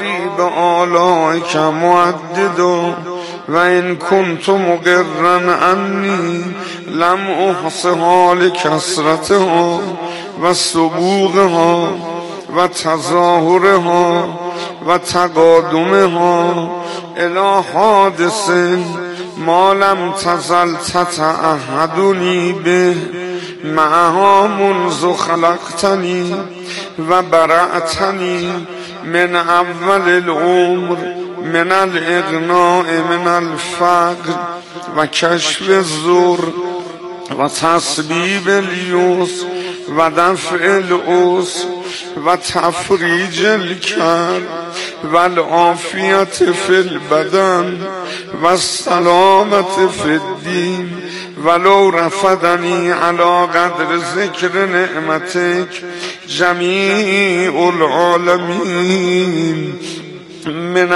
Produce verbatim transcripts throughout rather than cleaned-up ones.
اسراری به آلائک معدد و این کنت مقرن انی لم احصها لکثرتها و سبوغها و تظاهرها و تقادمها الی حادث ما لم تزل تتعهدنی به معها منذ خلقتنی و برأتنی من اول العمر من الاغناء من الفقر و کشف الزور و تسبیب الیوس و دفع العسر و تفریج الکرب و العافیت فی البدن و السلامت فی الدین ولو رفدنی علی قدر ذکر نعمتک جمیع العالمین من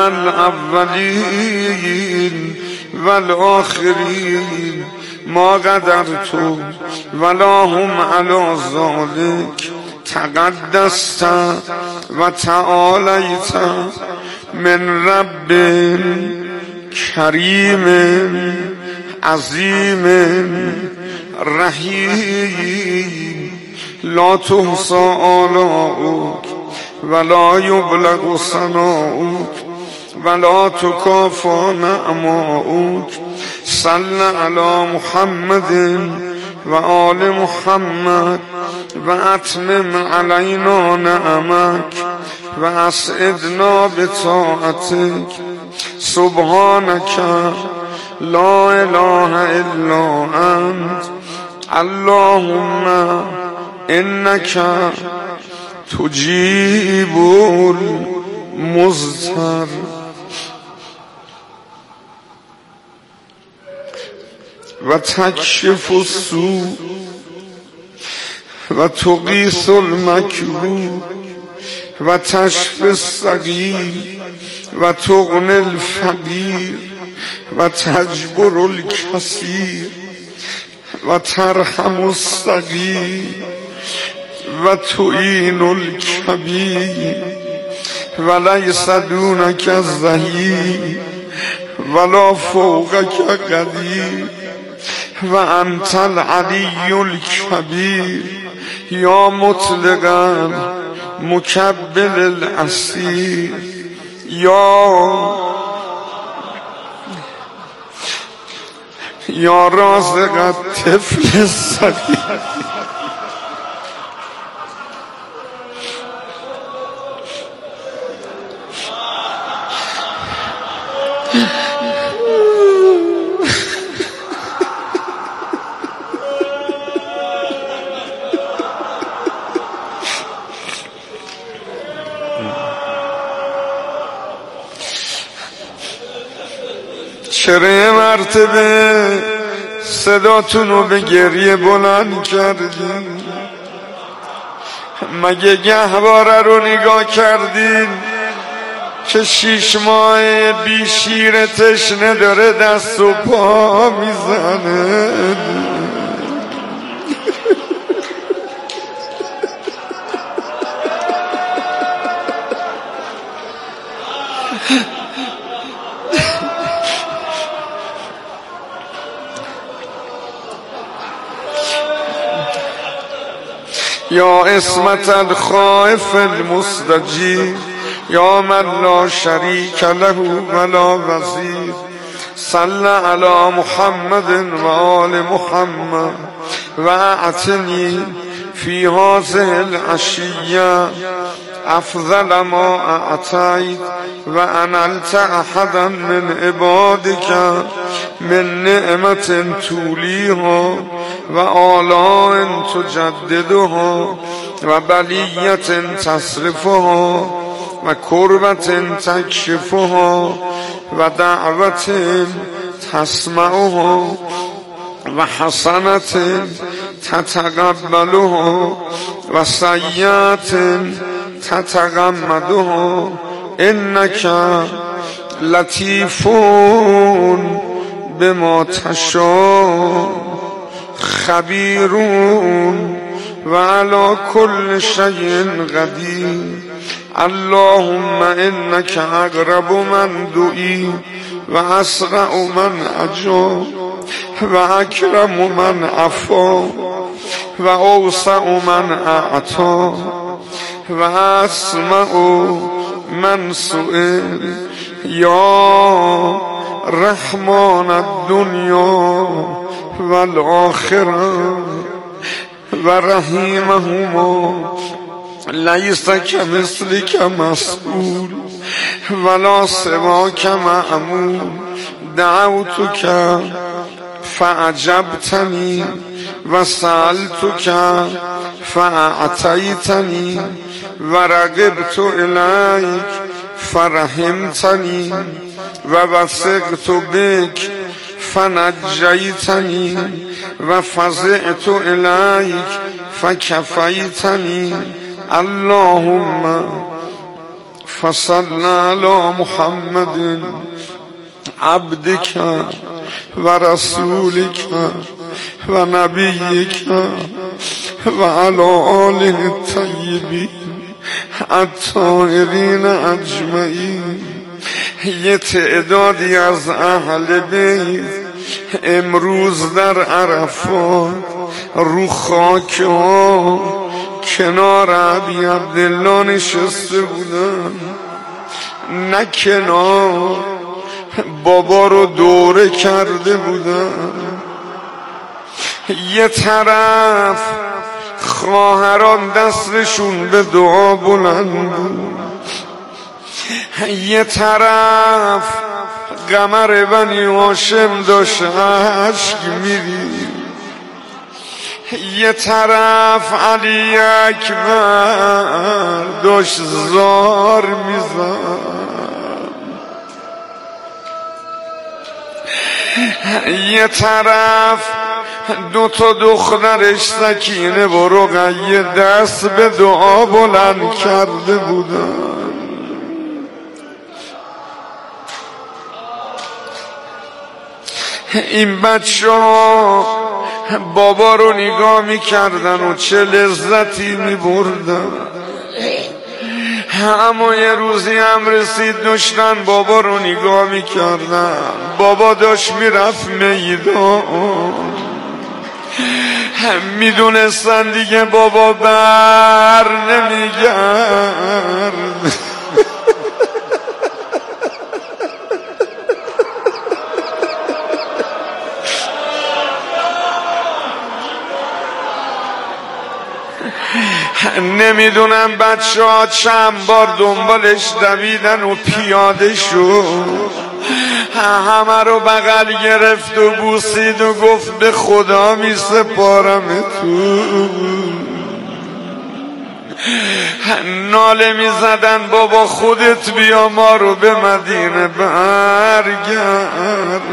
الاولین والآخرین ما قدرت ولا هم علی ذلک تقدست و تعالیت من رب کریم عظیم رحیم لا تحصى آلاؤک ولا یبلغ ثناؤک ولا تکافى نعماؤک صل علی محمد و آل محمد و اتمم علینا نعمک و اسعدنا بطاعتک سبحانک لا اله الا انت اللهم انک تجیب المضطر و تکشف السوء و تغیث المکروه و تشفی السقیم و تغنی الفقیر و تجبر الکثیر و ترحم الصغیر و تعین الکبیر و لیس دونک الظهیر ولا فوقک قدیر و انت العلی الکبیر یا مطلقا مکبل الاسیر یا یا رازق الطفل الصغیر چرا مرتبه صداتونو به گریه بلند کردین؟ مگه گهواره رو نگاه کردین که شیش ماه بی شیر تشنه داره دست و پا میزنه؟ یا اسمت الخائف المستجیر یا من لا شریک له ولا وزیر صل علی محمد و آل محمد و اعطنی فی هذه العشیه افضل ما اعطیت و انلت احدا من عبادک من نعمت تولیها و آلاء تجددها و بلیت تصرفها و کربت تکشفها و دعوت تسمعها و حسنت تتقبلها و سیئت تتغمدها انک لطیفون بما تشاء خبیرون و علی کل شیء قدیر اللهم انك اقرب من دعی و اسرع من اجاب و اکرم من عفا و اوسع من اعطا و اسمع من سئل یا رحمان الدنیا والآخرة و رحیمهما لیس کمثلک مسئول ولا سواک معمول دعوتک فعجبتنی و سألتک فاعطیتنی و رغبت الیک فرحمتنی و وثقت بک فنجیتنی و فزعت الیک فکفیتنی اللهم فصل علی محمد عبدك و رسولك و نبیك و علی آله الطیبین الطاهرین اجمعین. یه تعدادی از اهل بیت امروز در عرفات رو خاک ها کنار ابی عبدالله نشسته بودن، نه کنار بابا رو دوره کرده بودن. یه طرف خواهران دستشون به دعا بلند بود، یه طرف قمر بنی هاشم داشت عشق می‌ریخت، یه طرف علی اکبر داشت زار میزد، یه طرف دو تا دخترش سکینه و رقیه دست به دعا بلند کرده بودن. این بچه ها بابا رو نگاه میکردن و چه لذتی میبردن. اما یه روزی هم رسید داشتن بابا رو نگاه میکردن، بابا داشت میرفت میدان، میدونستن دیگه بابا بر نمیگرد. نمیدونم بچه ها چند بار دنبالش دویدن و پیاده شد، همه رو بغل گرفت و بوسید و گفت به خدا می سپارم تو. ناله می زدن بابا خودت بیا ما رو به مدینه برگرد.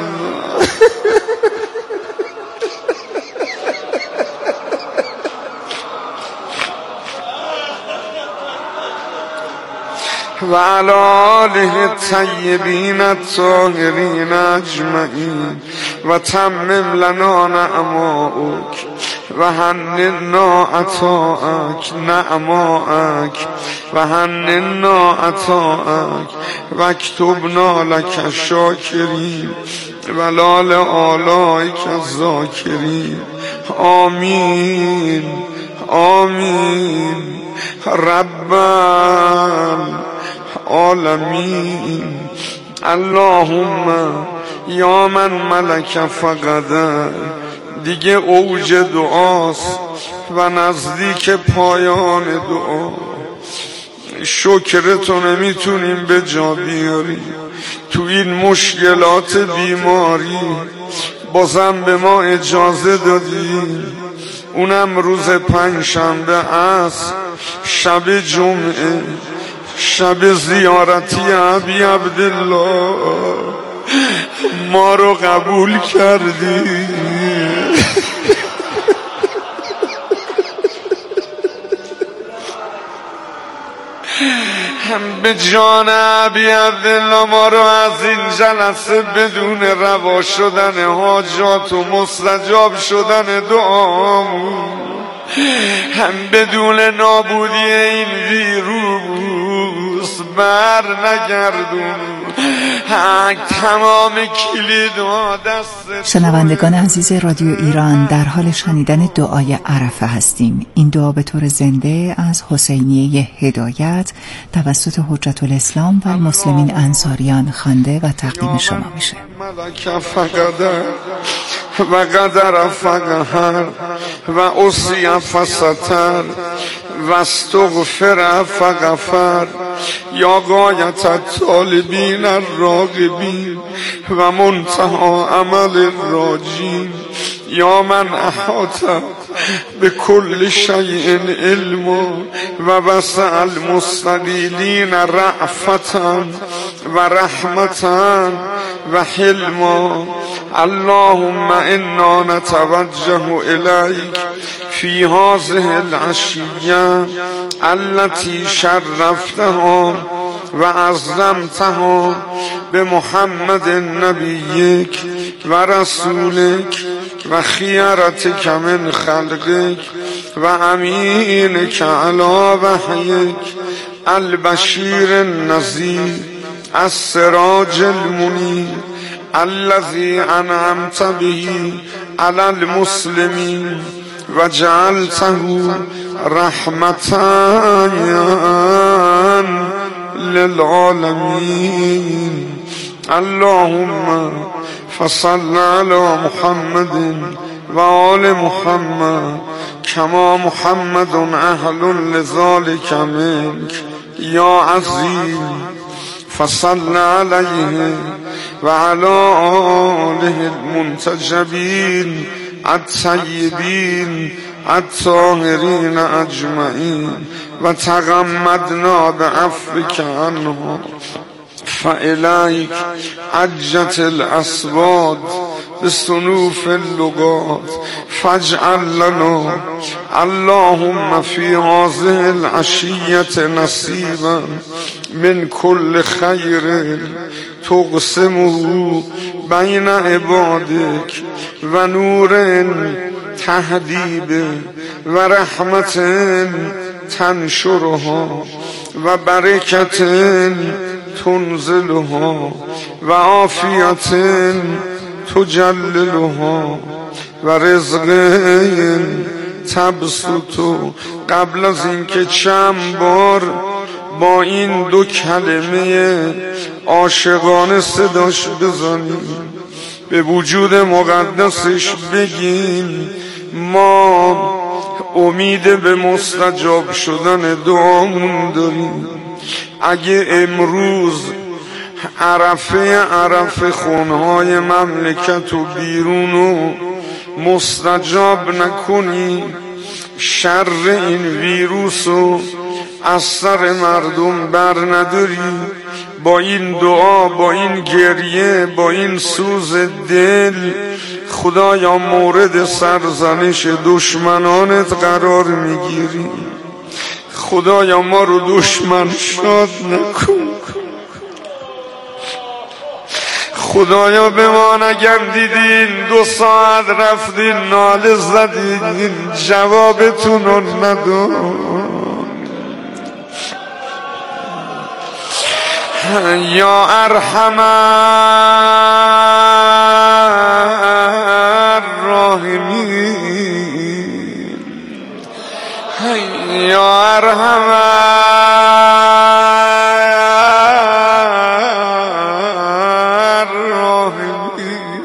و علی آله الطیبین الطاهرین اجمعین و تمم لنا نعماک و هننا عطاک نعماک و هننا عطاک و اکتبنا لک شاکرین و لال آلائک الذاکرین. آمین آمین رب العالمین. اللهم یا من ملک فقده. دیگه اوج دعاست و نزدیک پایان دعا. شکرتو نمیتونیم به جا بیاریم تو این مشکلات بیماری، بازم به ما اجازه دادیم، اونم روز پنجشنبه است، شب جمعه، شب زیارتی ابی عبدالله، ما رو قبول کردی. به جان ابی عبدالله ما رو از این جلسه بدون روا شدن حاجات و مستجاب شدن دعامون، هم بدون نابودی این ویروس بر نگردون، تمام کلیدها دست. شنوندگان عزیز رادیو ایران، در حال شنیدن دعای عرفه هستیم. این دعا به طور زنده از حسینیه هدایت توسط حجت الاسلام و المسلمین انصاریان خوانده و تقدیم شما میشه. ملک فقدر و قدر فقهر و اصی فستر و استغفر فغفر یا غایت الطالبین الراغبین و منتهی عمل الراجین یا من احاط به کل شیء علم و وسع المستقیلین رأفتا و رحمتا و حلما. اللهم انا نتوجه الیک فی هذه العشیه التي شرفتها و عظمتها بمحمد نبیک و رسولک و خیرتک من خلقک و امینک علی وحیک البشیر النذیر السراج المنیر الذي انعمت به على المسلمين وجعلته رحمة للعالمين. اللهم فصل على محمد وآل محمد كما محمد أهل لذلك منك يا عظيم. فصل عليه وعلى آله المنتجبين الطيبين الطاهرين أجمعين وتغمدنا بعفوك عنهم. فإليك عجت الأسباد بصنوف اللغات فاجعل لنا اللهم في هذه العشية نصيبا من كل خير تقسمه بين عبادك و نور تهدیب و رحمت تنشرها و برکت تنزلها و عافیت تجللها و رزق تبسط. قبل از اینکه چند بار با این دو کلمه عاشقانه صداش بزنیم، به وجود مقدسش بگیم ما امید به مستجاب شدن دعامون داریم. اگه امروز عرفه عرفه خونهای مملکت و بیرونو مستجاب نکنی، شر این ویروسو از سر مردم بر نداری، با این دعا، با این گریه، با این سوز دل خدایا مورد سرزنش دشمنانت قرار میگیری. خدایا ما رو دشمن شاد نکن. خدایا به ما نگردیدین دو ساعت رفتین ناله زدین جوابتون رو ندون. یا ارحم الراحمین، یا ارحم الراحمین.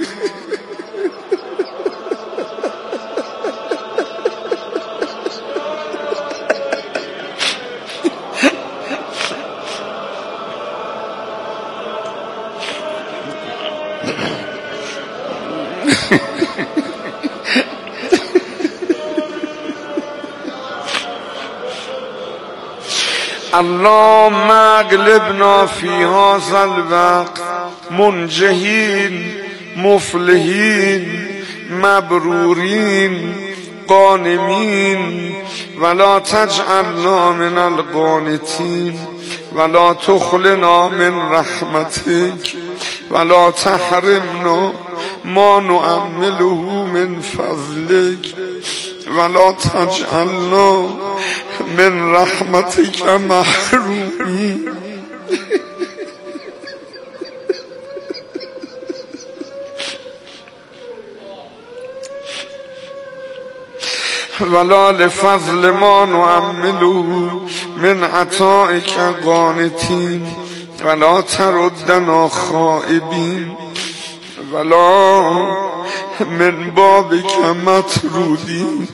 اللهم اغلبنا في هذا الوقت منجحين مفلحين مبرورين غانمين ولا تجعلنا من القانتين ولا تخلنا من رحمتك ولا تحرمنا ما نعمله من فضلك ولا تجعلنا من رحمتك محرومين ولا لفضل ما نعملو من عطائك قانتين ولا تردنا خائبين ولا من بابك مطرودين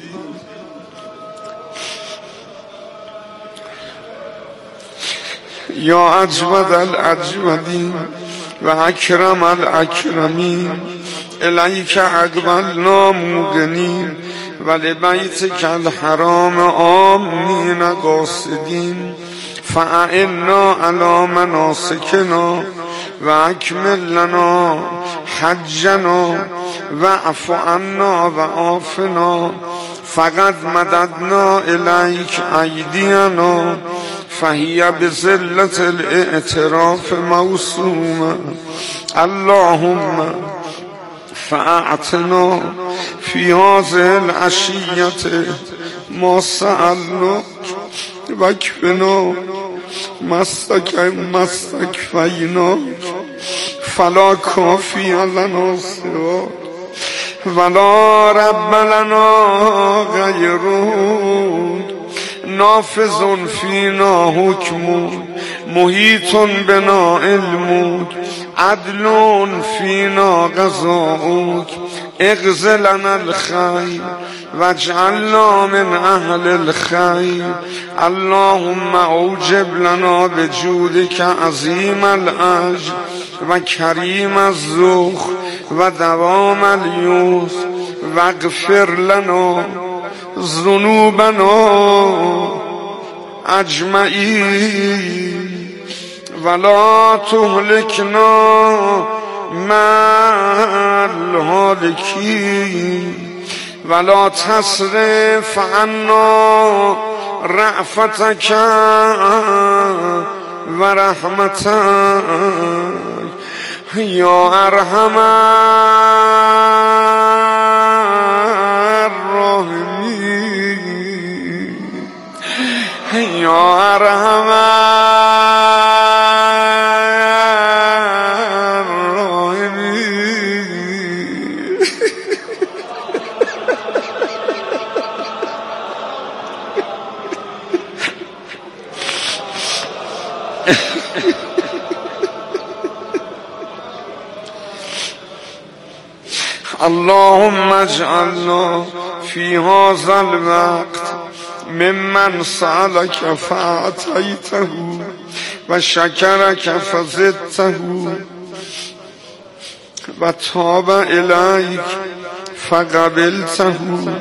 یا اجود الاجودین و اکرم الاکرمین الیک اقبلنا موقنین و لبیتک الحرام آمنین قاصدین فاعنا علی مناسکنا و اکمل لنا حجنا و اعف عنا و عافنا فقد مددنا الیک ایدینا فهی بذلت الاعتراف موسومه اللهم فاعتنا فی هذه العشیة ما سألناک وکفنا مستکفیناک فلا کافی لنا سواک ولا رب لنا غیرک نافذ فینا حکمک محیط بنا علمک عدل فینا قضاؤک اقض لنا الخیر واجعلنا من اهل الخیر اللهم اوجب لنا بجودک عظیم الاجر و کریم الذوق و دوام الیسر واغفر لنا ذنوبنا اجمعین ولا تهلكنا مع الهالكين ولا تصرف عنا رأفتك و رحمتك یا ارحم الراحمین یا ارحم اللهم اجعلنا في هذا الوقت ممن سألك فأعطيته وشكرك فزدته وتاب إليك فقبلته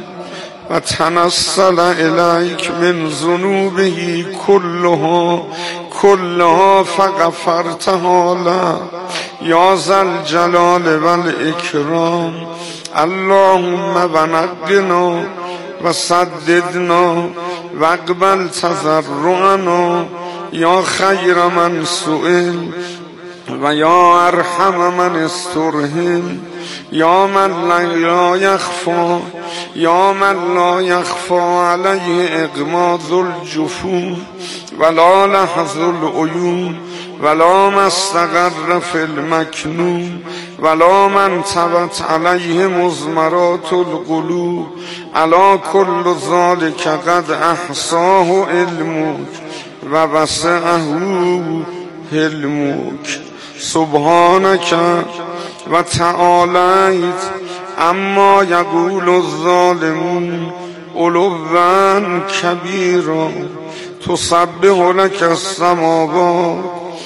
وتنصل إليك من ذنوبه كلها كلها فغفرتها له یا ذا الجلال والإكرام اللهم ونقنا وسددنا واقبل تضرعنا یا خیر من سئل و یا ارحم من استرحم یا من لا یخفی یا من لا یخفی علیه اغماض الجفون ولا لحظ العیون ولا ما استقر في المكنون ولا من تبت عليه مزمرات القلوب على كل ذلك قد احصاه علمك ووسعه علمك سبحانك وتعاليت اما يقول الظالمون علوا كبيرا تسبح لك السماوات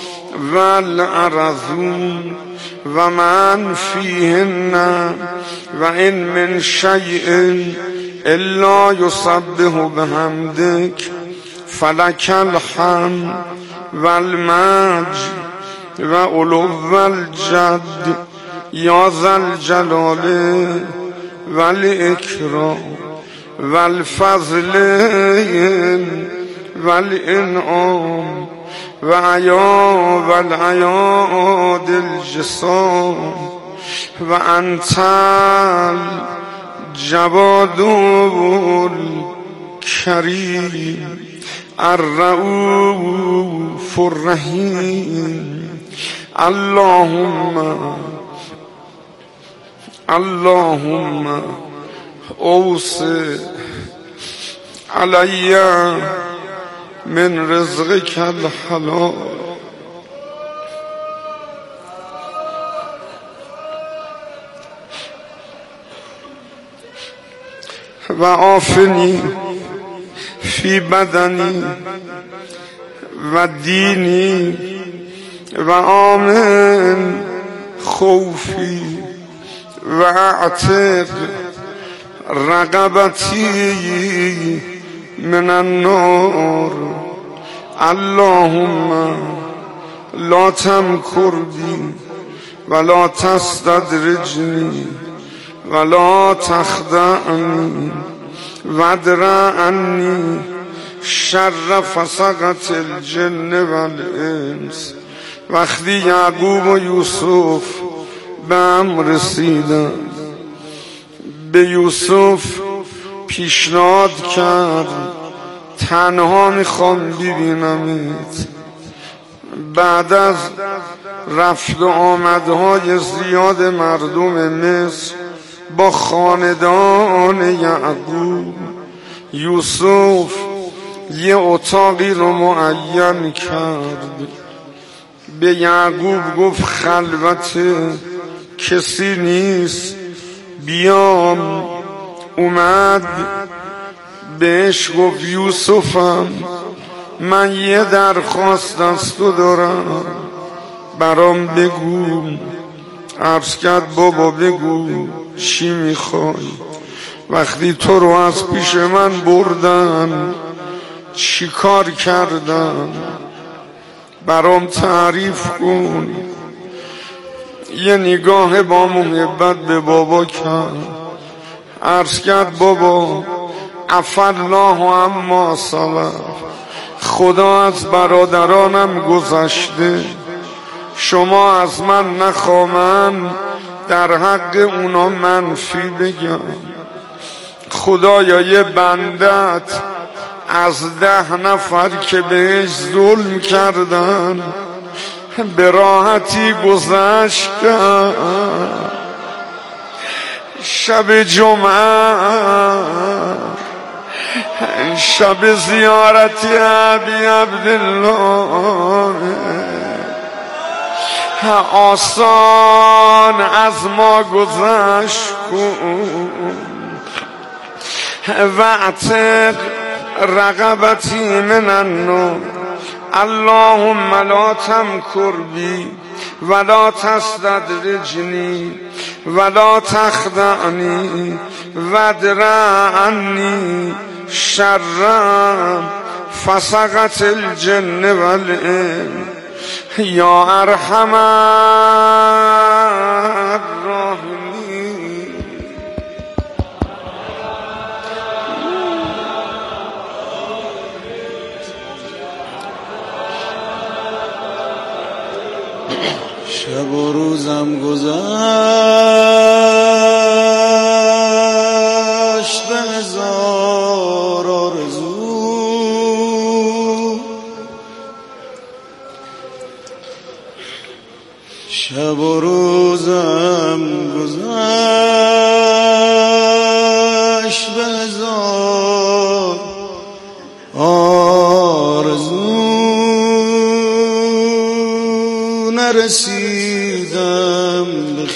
والأرضون ومن فيهن وإن من شيء إلا يسبح بحمدك فلك الحمد والمجد وعلو الجد يا ذا الجلال والإكرام والفضل والإنعام وعيا والعياد الجسام وأنت الجواد الكريم الرؤوف الرحيم اللهم اللهم اوسع علی من رزقک الحلال و عافنی فی بدنی و دینی و آمن خوفی و اعتق رقبتی من النار. اللهم لا تمکر بی ولا تستدرجنی ولا تخدعنی وادرع عنی شر فسقة الجن والانس. وقتی یعقوب و یوسف به هم رسیدن، به یوسف پیشنهاد کرد تنها میخوام ببینمت. بعد از رفت و آمدهای زیاد مردم مصر با خاندان یعقوب، یوسف یه اتاقی رو معین کرد. به یعقوب گفت خلوت، کسی نیست، بیام. اومد بهش گفت یوسفم من یه درخواست از تو دارم، برام بگو. عرض کرد بابا بگو چی میخوای؟ وقتی تو رو از پیش من بردن چی کار کردن؟ برام تعریف کن. یه نگاه با محبت به بابا کرد. عرض کرد بابا عفی الله عما سلف، خدا از برادرانم گذشته، شما از من نخواهن در حق اونا منفی بگم. خدایا یه بندت از ده نفر که بهش ظلم کردن به راحتی گذشت. شب جمعه شب زیارتی ابی عبدالله آسان از ما گذشت کن. واعتق رقبتی من النار. اللهم لا تمکر بی ولا تستدرجنی ولا تخدعنی وادرع عنی شر فسقة الجن والانس یا ارحم الراحمین. شب و روزم گذشت به هزار آرزو، شب و روزم گذشت به هزار آرزو، نرسیدم به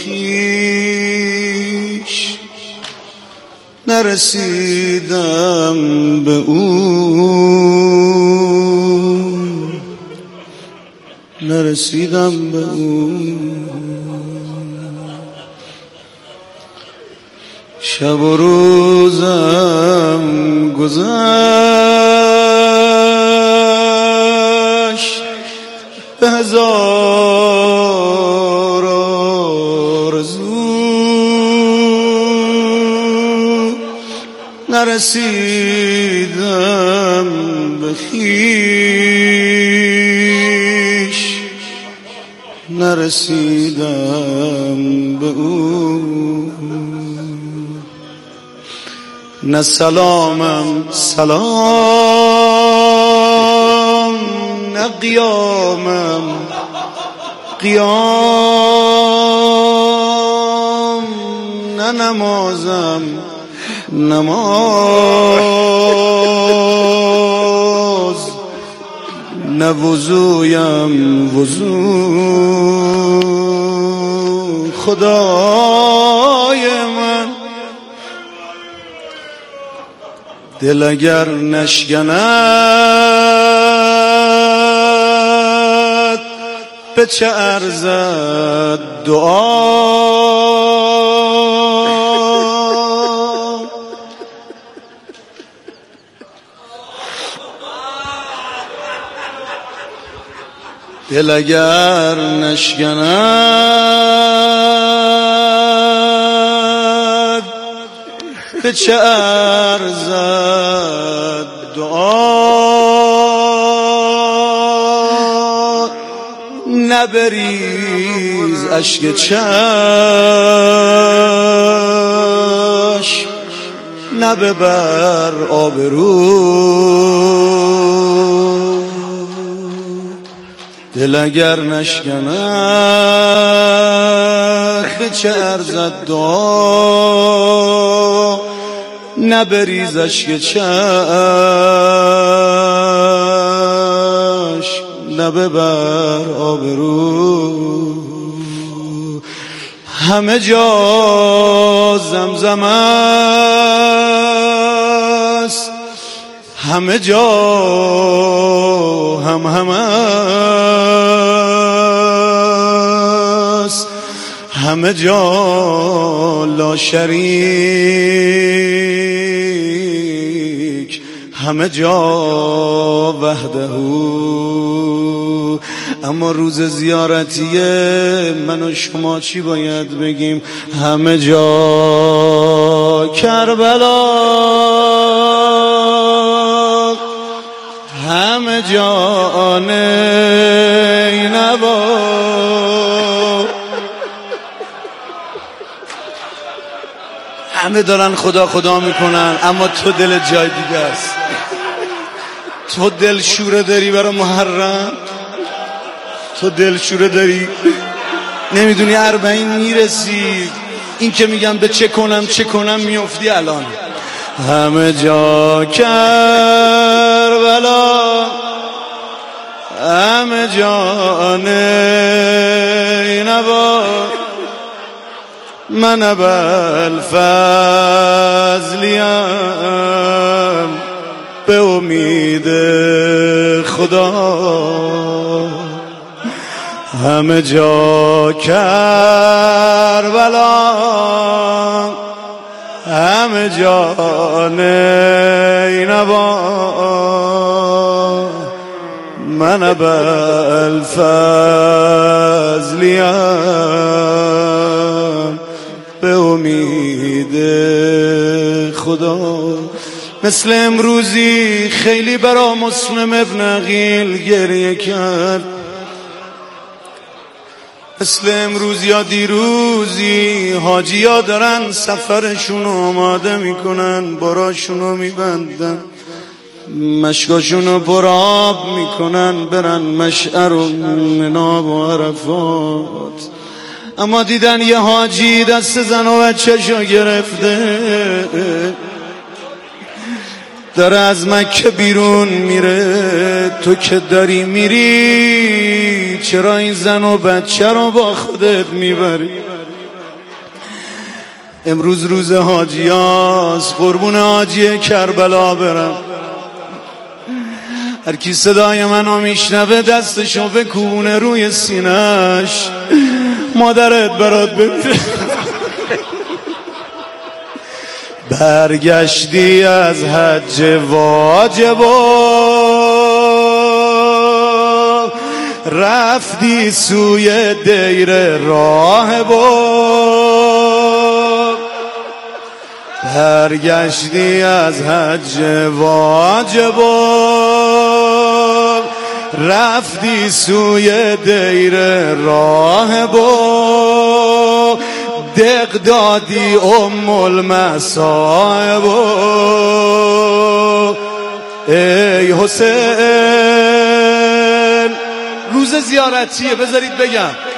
خویش، نرسیدم به اون، نرسیدم به اون. شب و روزم گذشت به هزار آرزو، نرسیدم به خویش، نرسیدم به او. نه سلامم سلام، نه قیامم قیام، نه نمازم نماز. نه وضویم وضو خدای من، دل اگر نشکند به چه ارزد دعا. دل اگر نشکند به چه ارزد دعا. نبریز اشک چشم، نببر آبرو. دل اگر نشکند به چه ارزد دعا. نبریز اشک چشم، نببر آبرو. همه جا زمزم است، همه جا هم هم است، همه جا لا شریک، همه جا وحده. اما روز زیارتیه من و شما چی باید بگیم؟ همه جا کربلا، همه جا نینوا. همه دارن خدا خدا میکنن، اما تو دل جای دیگه است. تو دل شوره داری برای محرم، تو دل شوره داری نمیدونی اربعین میرسی. این که میگم به چه کنم چه کنم میافتی الان. همه جا کربلا، همه جا نینوا. من ابوالفضلیم به امید خدا. همه جا کربلا، همه جا نینوا. من ابوالفضلیم به امید خدا. مثل امروزی خیلی برا مسلم ابن عقیل گریه کرد. مثل امروز یا دیروزی حاجی ها دارن سفرشون رو آماده میکنن، براشون رو میبندن، مشکاشون رو پرآب میکنن، برن مشعر و مناب و عرفات. اما دیدن یه حاجی دست زن و بچه‌شو گرفته، داره از مکه بیرون میره. تو که داری میری چرا این زن و بچه رو با خودت میبری؟ امروز روز حاجی هاست، قربون حاجی کربلا برم. هر کی صدای منو میشنوه دستشو بکونه روی سینش، مادرت برات بمیره. برگشتی از حج واجبا، رفتی سوی دیر راهبا. برگشتی از حج واجبا، رفتی سوی دیر راهبا. دق دادی ام المصائب. ای حسین روز زیارتیه، بذارید بگم